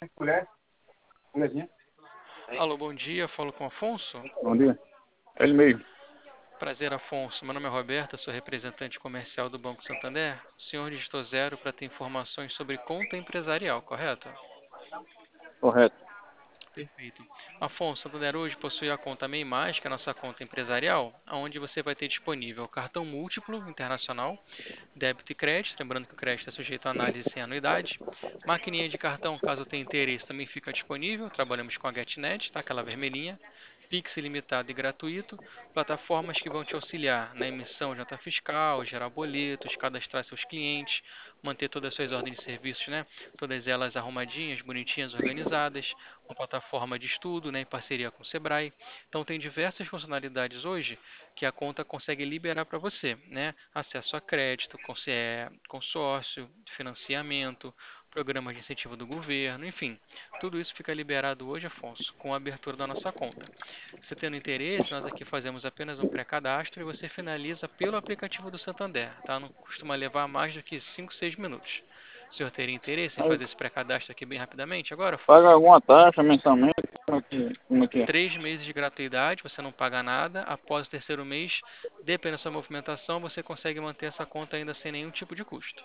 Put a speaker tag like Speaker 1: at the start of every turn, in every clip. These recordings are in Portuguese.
Speaker 1: Alô, bom dia. Falo com Afonso.
Speaker 2: Bom dia. É ele mesmo.
Speaker 1: Prazer, Afonso. Meu nome é Roberta, sou representante comercial do Banco Santander. O senhor digitou zero para ter informações sobre conta empresarial, correto?
Speaker 2: Correto.
Speaker 1: Perfeito. Afonso, Santander hoje possui a conta MEI+, que é a nossa conta empresarial, onde você vai ter disponível cartão múltiplo internacional, débito e crédito, lembrando que o crédito é sujeito a análise sem anuidade. Maquininha de cartão, caso tenha interesse, também fica disponível. Trabalhamos com a GetNet, tá? Aquela vermelhinha. Pix ilimitado e gratuito. Plataformas que vão te auxiliar na emissão de nota fiscal, gerar boletos, cadastrar seus clientes, manter todas as suas ordens de serviços, né? Todas elas arrumadinhas, bonitinhas, organizadas. Uma plataforma de estudo, né? Em parceria com o Sebrae. Então tem diversas funcionalidades hoje que a conta consegue liberar para você, né? Acesso a crédito, consórcio, financiamento, programas de incentivo do governo, enfim, tudo isso fica liberado hoje, Afonso, com a abertura da nossa conta. Você tendo interesse, nós aqui fazemos apenas um pré-cadastro e você finaliza pelo aplicativo do Santander, tá? Não costuma levar mais do que 5, 6 minutos. O senhor teria interesse em
Speaker 2: Aí
Speaker 1: fazer esse pré-cadastro aqui bem rapidamente agora,
Speaker 2: paga
Speaker 1: Afonso?
Speaker 2: alguma taxa mensalmente? Como é que é?
Speaker 1: 3 meses de gratuidade, você não paga nada. Após o terceiro mês, dependendo da sua movimentação, você consegue manter essa conta ainda sem nenhum tipo de custo.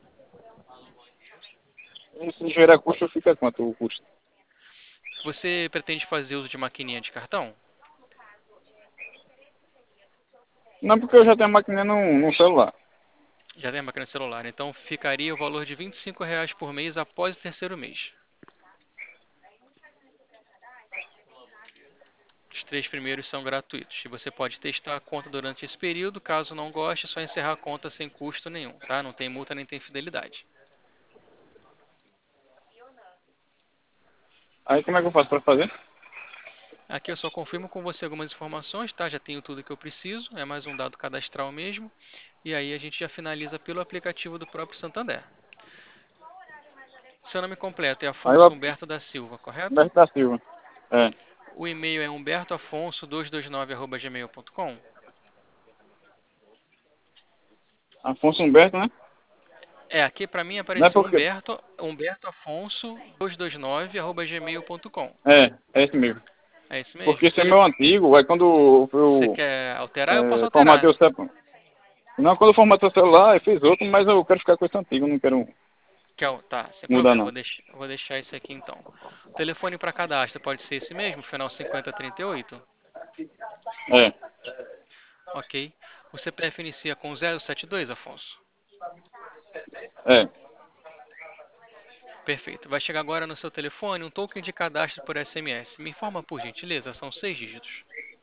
Speaker 2: E se gerar custo, fica quanto o custo?
Speaker 1: Você pretende fazer uso de maquininha de cartão?
Speaker 2: Não, porque eu já tenho a máquina no celular.
Speaker 1: Já tem a máquina celular, então ficaria o valor de R$ 25 por mês após o terceiro mês. Os 3 primeiros são gratuitos e você pode testar a conta durante esse período. Caso não goste, é só encerrar a conta sem custo nenhum, tá? Não tem multa nem tem fidelidade.
Speaker 2: Aí como é que eu faço para fazer?
Speaker 1: Aqui eu só confirmo com você algumas informações, tá? Já tenho tudo que eu preciso, é mais um dado cadastral mesmo. E aí a gente já finaliza pelo aplicativo do próprio Santander. Seu nome completo é
Speaker 2: Aí eu
Speaker 1: Afonso Humberto da Silva, correto?
Speaker 2: Humberto da Silva. É.
Speaker 1: O e-mail é humbertoafonso229@gmail.com.
Speaker 2: Afonso Humberto, né?
Speaker 1: Aqui para mim
Speaker 2: Não é
Speaker 1: apareceu
Speaker 2: porque...
Speaker 1: Humberto Afonso229@gmail.com.
Speaker 2: É esse mesmo.
Speaker 1: É isso
Speaker 2: Porque
Speaker 1: mesmo?
Speaker 2: esse é meu antigo, aí quando
Speaker 1: Você
Speaker 2: eu
Speaker 1: quer alterar? Eu posso
Speaker 2: formatei
Speaker 1: alterar.
Speaker 2: o celular... Não, quando eu formatei o celular, eu fiz outro, mas eu quero ficar com esse antigo, não quero
Speaker 1: Tá, sem
Speaker 2: mudar
Speaker 1: problema.
Speaker 2: não.
Speaker 1: Vou deixar esse aqui então. O telefone para cadastro pode ser esse mesmo, final 5038.
Speaker 2: É,
Speaker 1: Ok. O CPF inicia com 072, Afonso.
Speaker 2: é.
Speaker 1: Perfeito. Vai chegar agora no seu telefone um token de cadastro por SMS. Me informa por gentileza, são 6 dígitos.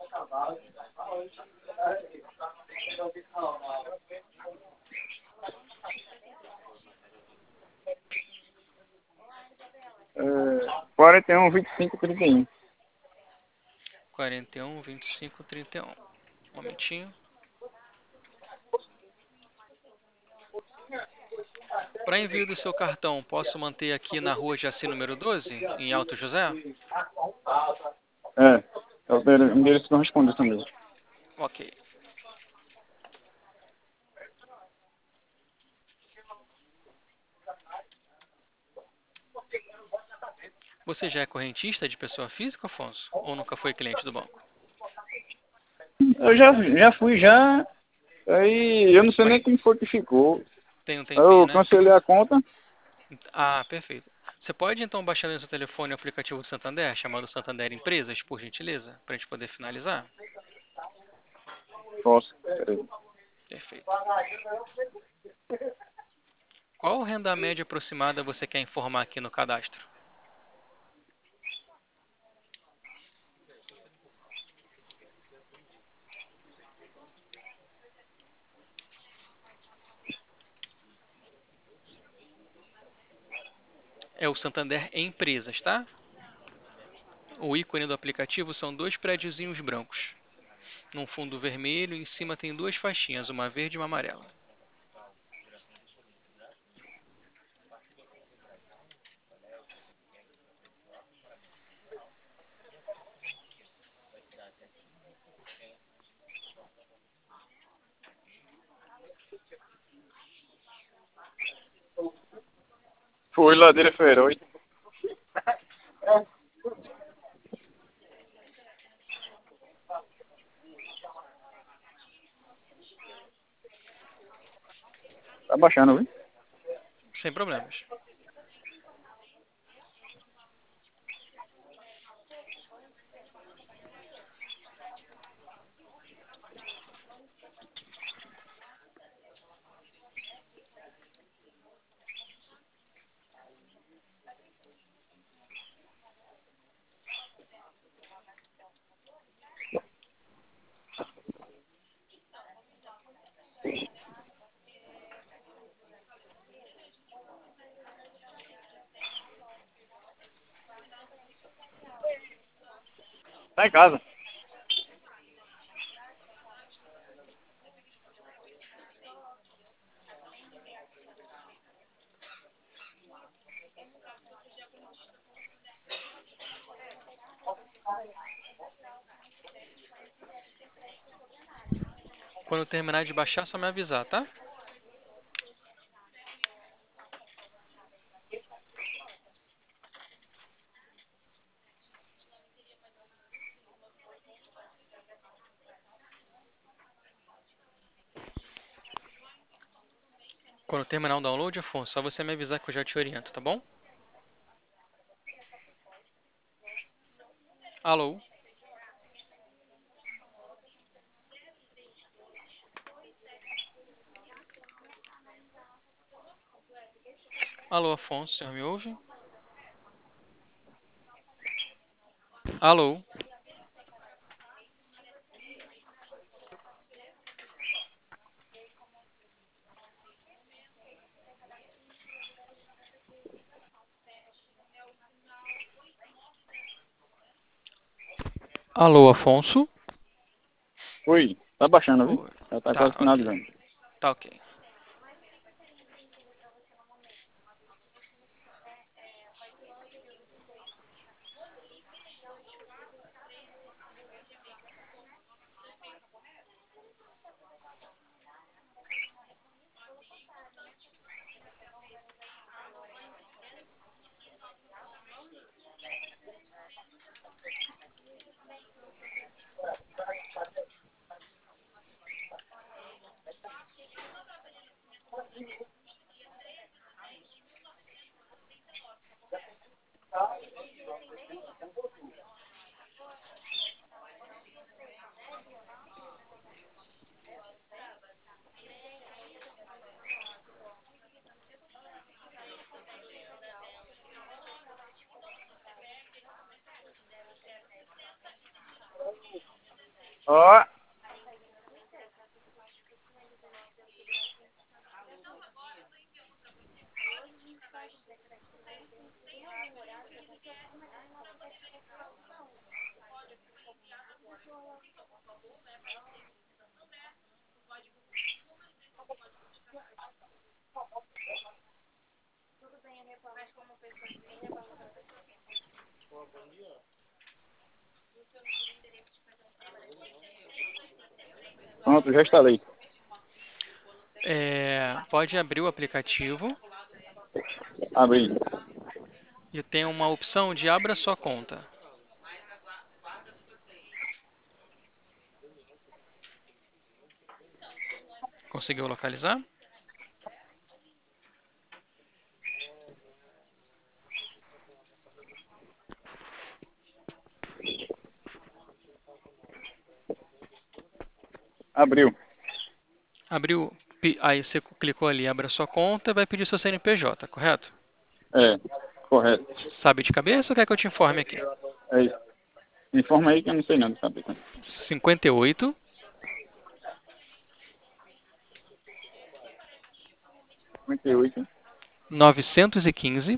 Speaker 2: É 41, 25, 31.
Speaker 1: 41 25 31. Um momentinho. Para envio do seu cartão, posso manter aqui na rua Jaci número 12, em Alto José?
Speaker 2: É, é o endereço que eu respondi também.
Speaker 1: Ok. Você já é correntista de pessoa física, Afonso? Ou nunca foi cliente do banco?
Speaker 2: Eu já fui já, aí eu não sei
Speaker 1: Mas
Speaker 2: nem como foi que ficou.
Speaker 1: tem um tempinho,
Speaker 2: Eu
Speaker 1: né?
Speaker 2: cancelei a conta,
Speaker 1: Ah, perfeito. Você pode então baixar no seu telefone o aplicativo do Santander, chamado Santander Empresas, por gentileza, para a gente poder finalizar?
Speaker 2: posso. Peraí.
Speaker 1: Perfeito. Qual renda média aproximada você quer informar aqui no cadastro? É o Santander Empresas, tá? O ícone do aplicativo são dois prédiozinhos brancos. Num fundo vermelho, em cima tem duas faixinhas, uma verde e uma amarela.
Speaker 2: Foi Ladeira Feroz. Tá baixando, viu?
Speaker 1: Sem problemas.
Speaker 2: Tá em casa.
Speaker 1: Quando terminar de baixar, só me avisar, tá? Quando terminar o download, Afonso, só você me avisar que eu já te oriento, tá bom? Alô? Alô, Afonso, o senhor me ouve? Alô? Alô, Afonso?
Speaker 2: Oi. Tá baixando, viu?
Speaker 1: Oi.
Speaker 2: Já tá
Speaker 1: Tá,
Speaker 2: quase
Speaker 1: ok.
Speaker 2: finalizando.
Speaker 1: Tá ok.
Speaker 2: Ó. Pronto, já instalei.
Speaker 1: Pode abrir o aplicativo
Speaker 2: Abri.
Speaker 1: e tem uma opção de abra sua conta. Conseguiu localizar?
Speaker 2: Abriu.
Speaker 1: Abriu, aí você clicou ali, abra sua conta e vai pedir seu CNPJ, correto?
Speaker 2: É. Correto.
Speaker 1: Sabe de cabeça ou quer que eu te informe aqui?
Speaker 2: É isso. Informa aí que eu não sei nada, sabe?
Speaker 1: 58
Speaker 2: 58,
Speaker 1: 915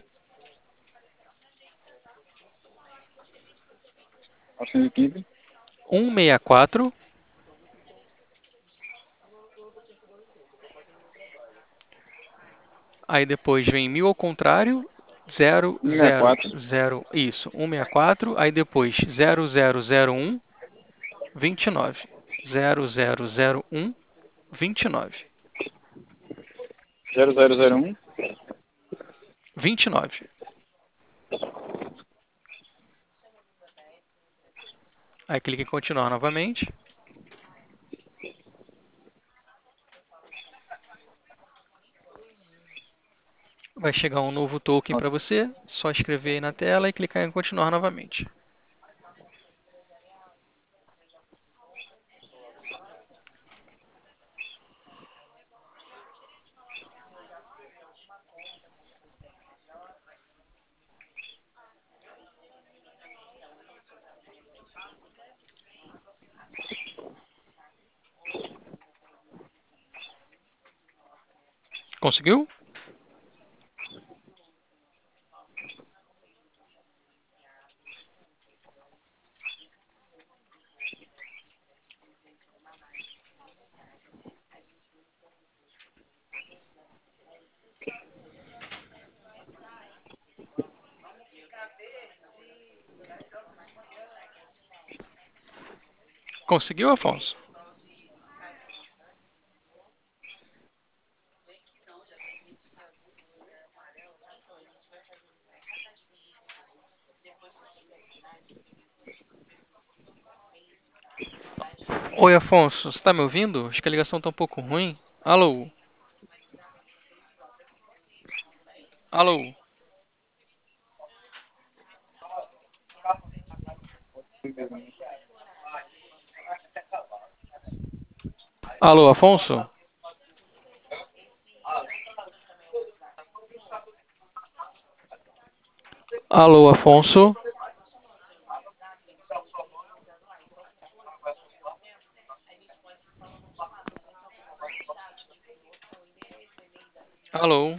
Speaker 2: 915,
Speaker 1: 164. Aí depois vem 1000 ao contrário, 000,
Speaker 2: 164,
Speaker 1: isso, 164. Aí depois 0001 29. 0001 29.
Speaker 2: 0001,
Speaker 1: 29. Aí clica em continuar novamente. Vai chegar um novo token para você, só escrever aí na tela e clicar em continuar novamente. Conseguiu? Conseguiu, Afonso? Oi, Afonso, você está me ouvindo? Acho que a ligação está um pouco ruim. Alô? Alô? Alô, Afonso? Alô, Afonso? Alô?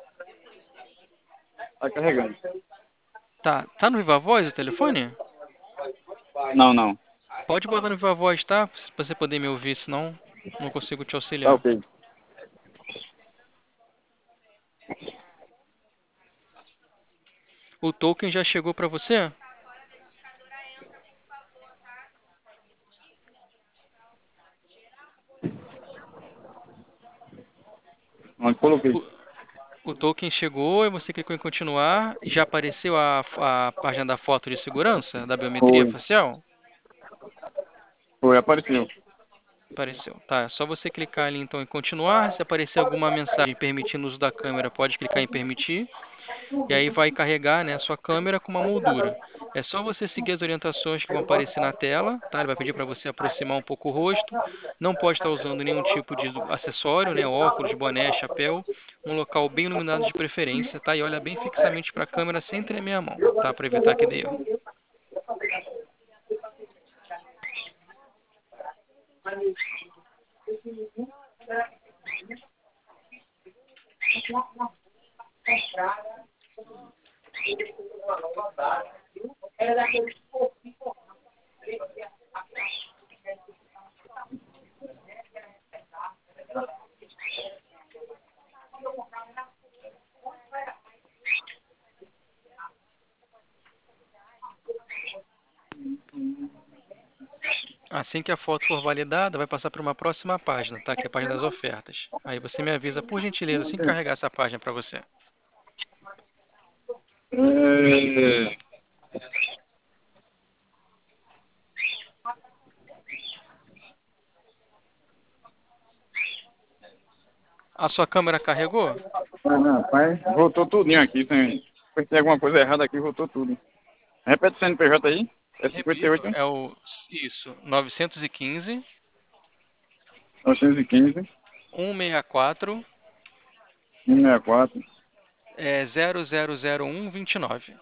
Speaker 2: Tá carregando.
Speaker 1: Tá no Viva Voz o telefone?
Speaker 2: Não, não.
Speaker 1: Pode botar no Viva Voz, tá? Pra você poder me ouvir, senão não consigo te
Speaker 2: Tá
Speaker 1: auxiliar.
Speaker 2: ok.
Speaker 1: O token já chegou para você?
Speaker 2: Onde coloquei.
Speaker 1: O, o token chegou e você clicou em continuar. Já apareceu a página da foto de segurança, da biometria
Speaker 2: Foi.
Speaker 1: facial?
Speaker 2: Foi, apareceu.
Speaker 1: Apareceu. Tá, é só você clicar ali então em continuar. Se aparecer alguma mensagem permitindo o uso da câmera, pode clicar em permitir. E aí vai carregar, né, a sua câmera com uma moldura. É só você seguir as orientações que vão aparecer na tela, tá? Ele vai pedir para você aproximar um pouco o rosto. Não pode estar usando nenhum tipo de acessório, né, óculos, boné, chapéu. Um local bem iluminado de preferência, tá? E olha bem fixamente para a câmera sem tremer a mão, tá? Para evitar que dê erro. Assim que a foto for validada, vai passar para uma próxima página, tá? Que é a página das ofertas. Aí você me avisa, por gentileza, assim que carregar essa página para você.
Speaker 2: É...
Speaker 1: A sua câmera carregou?
Speaker 2: Rapaz, voltou tudinho aqui. Tem alguma coisa errada aqui, voltou tudo. Repete o CNPJ aí. É
Speaker 1: Repito,
Speaker 2: 58,
Speaker 1: é o isso, 915
Speaker 2: 915,
Speaker 1: 164
Speaker 2: 164.
Speaker 1: 000129.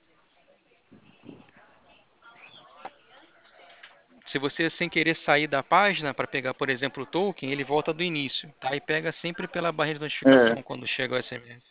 Speaker 1: Se você sem querer sair da página para pegar, por exemplo, o token, ele volta do início, tá? E pega sempre pela barreira de
Speaker 2: É.
Speaker 1: notificação quando chega o SMS.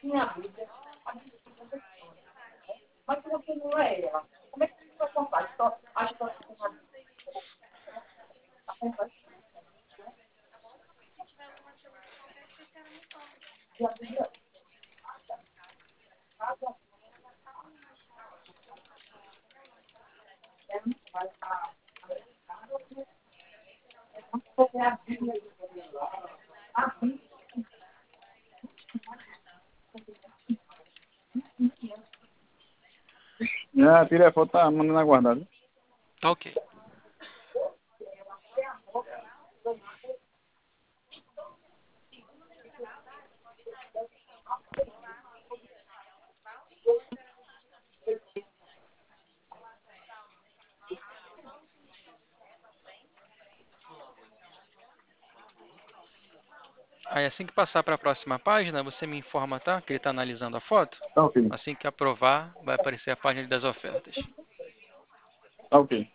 Speaker 2: Já tirei a foto, tá mandando aguardar. Viu?
Speaker 1: Tá ok. Aí assim que passar para a próxima página, você me informa, tá? Que ele está analisando a foto.
Speaker 2: Tá ok.
Speaker 1: Assim que aprovar, vai aparecer a página das ofertas.
Speaker 2: Tá ok.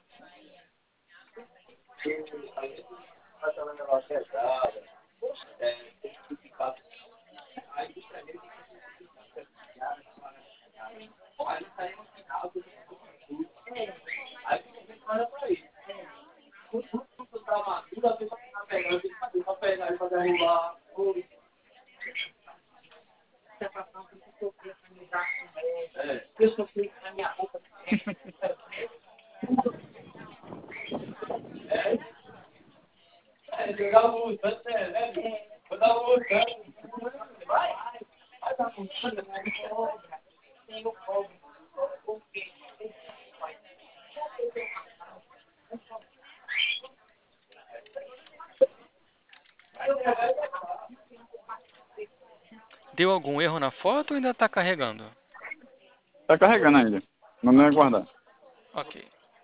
Speaker 1: Deu algum erro na foto ou ainda está carregando?
Speaker 2: Tá carregando ainda. Mandando aguardar.
Speaker 1: Ok.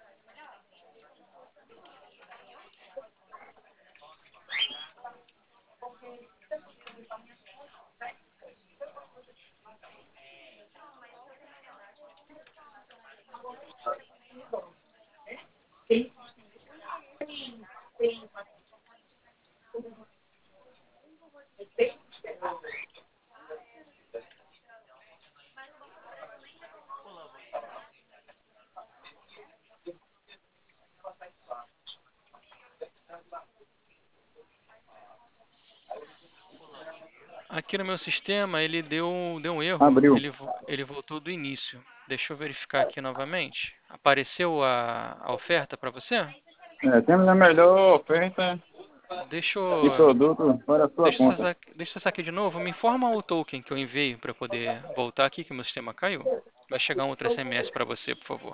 Speaker 1: Aqui no meu sistema ele deu um erro.
Speaker 2: Abriu.
Speaker 1: Ele voltou do início. Deixa eu verificar aqui novamente. Apareceu a oferta para você?
Speaker 2: É, temos a melhor oferta
Speaker 1: Deixa
Speaker 2: de
Speaker 1: eu,
Speaker 2: produto para a sua conta.
Speaker 1: deixa eu acessar aqui de novo. Me informa o token que eu enviei para poder voltar aqui que meu sistema caiu. Vai chegar um outro SMS para você, por favor.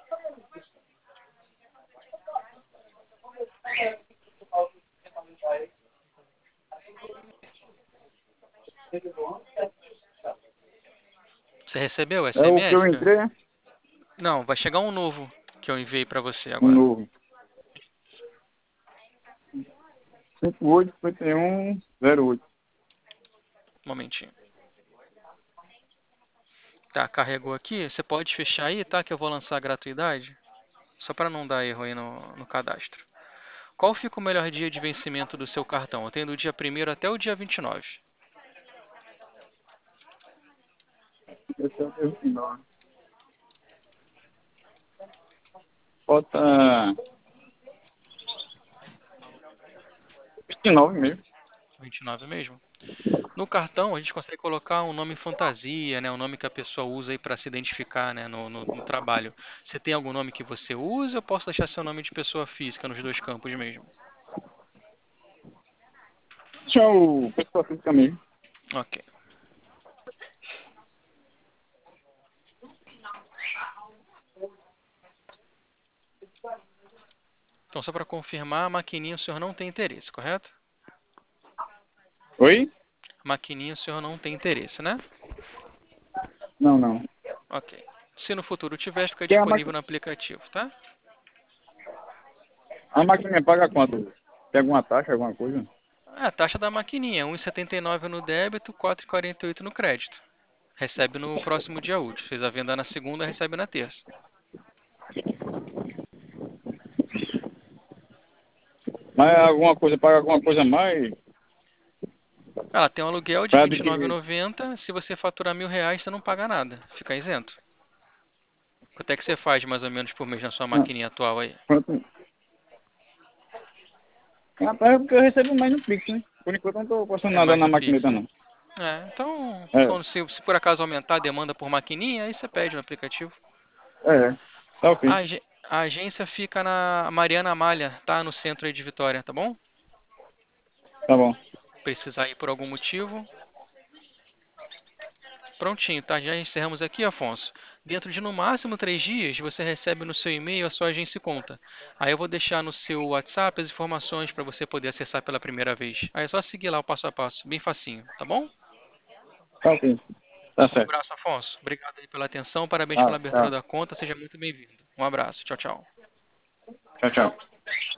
Speaker 1: Você recebeu o
Speaker 2: É o que
Speaker 1: SMS?
Speaker 2: eu entrei, é
Speaker 1: Não, vai chegar um novo que eu enviei para você
Speaker 2: um
Speaker 1: agora.
Speaker 2: novo. 585108.
Speaker 1: Um momentinho. Tá, carregou aqui. Você pode fechar aí, tá? Que eu vou lançar a gratuidade. Só para não dar erro aí no cadastro. Qual fica o melhor dia de vencimento do seu cartão? Eu tenho do dia 1º até o dia 29.
Speaker 2: Esse é o meu final. Bota 29 mesmo.
Speaker 1: 29 mesmo? No cartão, a gente consegue colocar um nome fantasia, né? Um nome que a pessoa usa aí para se identificar, né? No trabalho. Você tem algum nome que você usa ou eu posso deixar seu nome de pessoa física nos dois campos mesmo?
Speaker 2: Deixa o pessoal física mesmo.
Speaker 1: Ok. Então, só para confirmar, a maquininha o senhor não tem interesse, correto?
Speaker 2: Oi?
Speaker 1: A maquininha o senhor não tem interesse, né?
Speaker 2: Não, não.
Speaker 1: Ok. Se no futuro tiver, fica
Speaker 2: Que
Speaker 1: disponível no aplicativo, tá?
Speaker 2: a máquina paga quanto? Tem alguma taxa, alguma coisa?
Speaker 1: A taxa da maquininha, 1,79 no débito, 4,48 no crédito. Recebe no próximo dia útil. Fez a venda na segunda, recebe na terça.
Speaker 2: Mas alguma coisa, paga alguma coisa a mais?
Speaker 1: Ela tem um aluguel de
Speaker 2: Para
Speaker 1: R$
Speaker 2: adquirir.
Speaker 1: 29,90. Se você faturar R$ 1.000, você não paga nada. Fica isento. Quanto é que você faz mais ou menos por mês na sua
Speaker 2: Não,
Speaker 1: maquininha atual aí?
Speaker 2: quanto... Rapaz, é porque eu recebo mais no Pix, né? Por enquanto eu não tô postando
Speaker 1: É
Speaker 2: nada
Speaker 1: mais
Speaker 2: na
Speaker 1: no Pix,
Speaker 2: maquineta,
Speaker 1: né?
Speaker 2: não.
Speaker 1: Então,
Speaker 2: É,
Speaker 1: quando se por acaso aumentar a demanda por maquininha, aí você pede no aplicativo.
Speaker 2: tá ok.
Speaker 1: A agência fica na Mariana Amália, tá? No centro aí de Vitória, tá bom?
Speaker 2: Tá bom.
Speaker 1: Precisar ir por algum motivo. Prontinho, tá? Já encerramos aqui, Afonso. Dentro de no máximo 3 dias, você recebe no seu e-mail a sua agência e conta. Aí eu vou deixar no seu WhatsApp as informações para você poder acessar pela primeira vez. Aí é só seguir lá o passo a passo, bem facinho, tá bom?
Speaker 2: Tá ok. Tá
Speaker 1: Um
Speaker 2: certo.
Speaker 1: abraço, Afonso. Obrigado aí pela atenção, parabéns pela
Speaker 2: Tá,
Speaker 1: abertura
Speaker 2: tá.
Speaker 1: da conta, seja muito bem-vindo. Um abraço, tchau, tchau.
Speaker 2: Tchau, tchau.